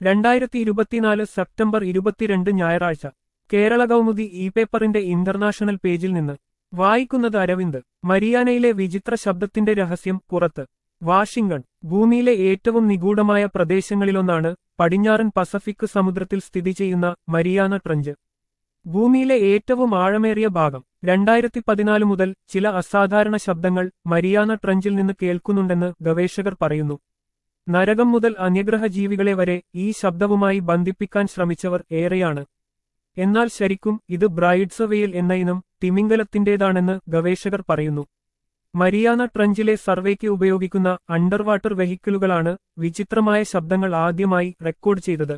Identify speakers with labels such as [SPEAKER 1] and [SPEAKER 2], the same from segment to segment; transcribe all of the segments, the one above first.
[SPEAKER 1] 2024 September 22 ഞായറാഴ്ച Kerala Kaumudi e പേപ്പറിന്റെ international പേജിൽ നിന്ന് വായിക്കുന്നത് അരവിന്ദ്. മരിയാനയിലെ വിചിത്ര ശബ്ദത്തിന്റെ രഹസ്യം പുറത്ത്. വാഷിംഗ്ടൺ. ഭൂമിയിലെ ഏറ്റവും നിഗൂഢമായ പ്രദേശങ്ങളിലൊന്നാണ് പടിഞ്ഞാറൻ പസഫിക് സമുദ്രത്തിൽ സ്ഥിതി ചെയ്യുന്ന മരിയാന ട്രഞ്ച്. ഭൂമിയിലെ ഏറ്റവും ആഴമേറിയ ഭാഗം. 2014 മുതൽ ചില അസാധാരണ ശബ്ദങ്ങൾ മരിയാന ട്രഞ്ചിൽ നിന്ന് കേൾക്കുന്നുണ്ടെന്ന് ഗവേഷകർ പറയുന്നു. നരകം മുതൽ അന്യഗ്രഹ ജീവികളെ വരെ ഈ ശബ്ദവുമായി ബന്ധിപ്പിക്കാൻ ശ്രമിച്ചവർ ഏറെയാണ്. എന്നാൽ ശരിക്കും ഇത് ബ്രൈഡ്സ് വെയിൽ എന്ന ഇനം തിമിംഗലത്തിന്റേതാണെന്ന് ഗവേഷകർ പറയുന്നു. മരിയാന ട്രഞ്ചിലെ സർവേക്ക് ഉപയോഗിക്കുന്ന അണ്ടർ വാട്ടർ വെഹിക്കിളുകളാണ് വിചിത്രമായ ശബ്ദങ്ങൾ ആദ്യമായി റെക്കോർഡ് ചെയ്തത്.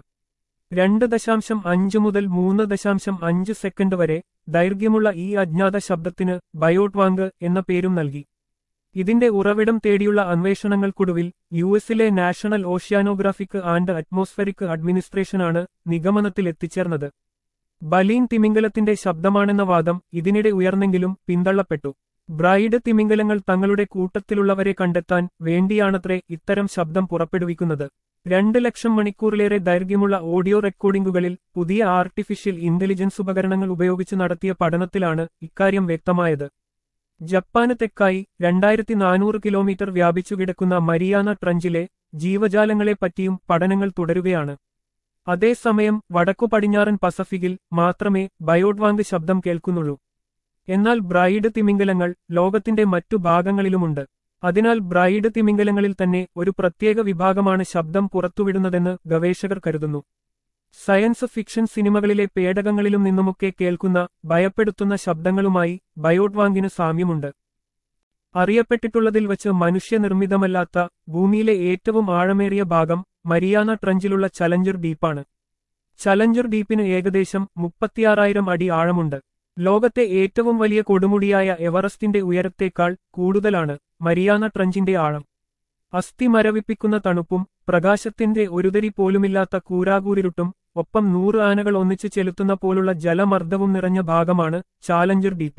[SPEAKER 1] 2.5 മുതൽ 3.5 സെക്കൻഡ് വരെ ദൈർഘ്യമുള്ള ഈ അജ്ഞാത ശബ്ദത്തിന് ബയോട്ട്വാങ്ക് എന്ന പേരും നൽകി. ഇതിന്റെ ഉറവിടം തേടിയുള്ള അന്വേഷണങ്ങൾക്കൊടുവിൽ യുഎസിലെ നാഷണൽ ഓഷ്യാനോഗ്രാഫിക് ആൻഡ് അറ്റ്മോസ്ഫെറിക് അഡ്മിനിസ്ട്രേഷനാണ് നിഗമനത്തിലെത്തിച്ചേർന്നത്. ബലീൻ തിമിംഗലത്തിന്റെ ശബ്ദമാണെന്ന വാദം ഇതിനിടെ ഉയർന്നെങ്കിലും പിന്തള്ളപ്പെട്ടു. ബ്രൈഡ് തിമിംഗലങ്ങൾ തങ്ങളുടെ കൂട്ടത്തിലുള്ളവരെ കണ്ടെത്താൻ വേണ്ടിയാണത്രേ ഇത്തരം ശബ്ദം പുറപ്പെടുവിക്കുന്നത്. 2 ലക്ഷം മണിക്കൂറിലേറെ ദൈർഘ്യമുള്ള ഓഡിയോ റെക്കോർഡിംഗുകളിൽ പുതിയ ആർട്ടിഫിഷ്യൽ ഇന്റലിജൻസ് ഉപകരണങ്ങൾ ഉപയോഗിച്ച് നടത്തിയ പഠനത്തിലാണ് ഇക്കാര്യം വ്യക്തമായത്. ജപ്പാന് തെക്കായി 2400 കിലോമീറ്റർ വ്യാപിച്ചുകിടക്കുന്ന മരിയാന ട്രഞ്ചിലെ ജീവജാലങ്ങളെപ്പറ്റിയും പഠനങ്ങൾ തുടരുകയാണ്. അതേസമയം വടക്കു പടിഞ്ഞാറൻ പസഫിക്കിൽ മാത്രമേ ബയോട്ട്വാങ്ക് ശബ്ദം കേൾക്കുന്നുള്ളൂ. എന്നാൽ ബ്രൈഡ് തിമിംഗലങ്ങൾ ലോകത്തിന്റെ മറ്റു ഭാഗങ്ങളിലുമുണ്ട്. അതിനാൽ ബ്രൈഡ് തിമിംഗലങ്ങളിൽ തന്നെ ഒരു പ്രത്യേക വിഭാഗമാണ് ശബ്ദം പുറത്തുവിടുന്നതെന്ന് ഗവേഷകർ കരുതുന്നു. സയൻസ് ഫിക്ഷൻ സിനിമകളിലെ പേടകങ്ങളിലും നിന്നുമൊക്കെ കേൾക്കുന്ന ഭയപ്പെടുത്തുന്ന ശബ്ദങ്ങളുമായി ബയോട്ട്വാങ്കിന് സാമ്യമുണ്ട്. അറിയപ്പെട്ടിട്ടുള്ളതിൽ വച്ച് മനുഷ്യനിർമ്മിതമല്ലാത്ത ഭൂമിയിലെ ഏറ്റവും ആഴമേറിയ ഭാഗം മരിയാന ട്രഞ്ചിലുള്ള ചലഞ്ചർ ഡീപ്പാണ്. ചലഞ്ചർ ഡീപ്പിന് ഏകദേശം 36,000 അടി ആഴമുണ്ട്. ലോകത്തെ ഏറ്റവും വലിയ കൊടുമുടിയായ എവറസ്റ്റിന്റെ ഉയരത്തേക്കാൾ കൂടുതലാണ് മരിയാന ട്രഞ്ചിന്റെ ആഴം. അസ്ഥി മരവിപ്പിക്കുന്ന തണുപ്പും പ്രകാശത്തിന്റെ ഒരുതരി പോലുമില്ലാത്ത കൂരാകൂരിരുട്ടും ഒപ്പം 100 ആനകൾ ഒന്നിച്ചു ചെലുത്തുന്ന പോലുള്ള ജലമർദ്ദവും നിറഞ്ഞ ഭാഗമാണ് ചാലഞ്ചർ ഡീപ്പ്.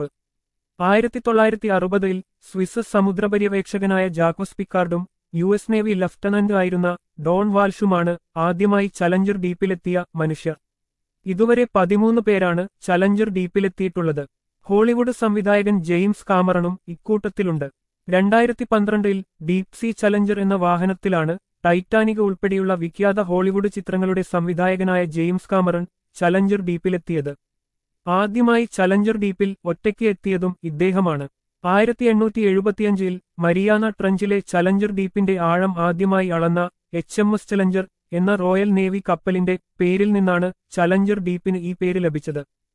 [SPEAKER 1] 1960-ൽ സ്വിസ് സമുദ്രപര്യവേക്ഷകനായ ജാക്വസ് പിക്കാർഡും US നേവി ലഫ്റ്റനന്റ് ആയിരുന്ന ഡോൺ വാൽഷുമാണ് ആദ്യമായി ചലഞ്ചർ ഡീപ്പിലെത്തിയ മനുഷ്യർ. ഇതുവരെ 13 പേരാണ് ചലഞ്ചർ ഡീപ്പിലെത്തിയിട്ടുള്ളത്. ഹോളിവുഡ് സംവിധായകൻ ജെയിംസ് കാമറണും ഇക്കൂട്ടത്തിലുണ്ട്. 2012-ൽ ഡീപ് സീ ചലഞ്ചർ എന്ന വാഹനത്തിലാണ് ടൈറ്റാനിക് ഉൾപ്പെടെയുള്ള വിഖ്യാത ഹോളിവുഡ് ചിത്രങ്ങളുടെ സംവിധായകനായ ജെയിംസ് കാമറൺ ചലഞ്ചർ ഡീപ്പിലെത്തിയത്. ആദ്യമായി ചലഞ്ചർ ഡീപ്പിൽ ഒറ്റയ്ക്ക് എത്തിയതും ഇദ്ദേഹമാണ്. 1875-ൽ മരിയാന ട്രഞ്ചിലെ ചലഞ്ചർ ഡീപ്പിന്റെ ആഴം ആദ്യമായി അളന്ന HMS ചലഞ്ചർ എന്ന റോയൽ നേവി കപ്പലിന്റെ പേരിൽ നിന്നാണ് ചലഞ്ചർ ഡീപ്പിന് ഈ പേര് ലഭിച്ചത്.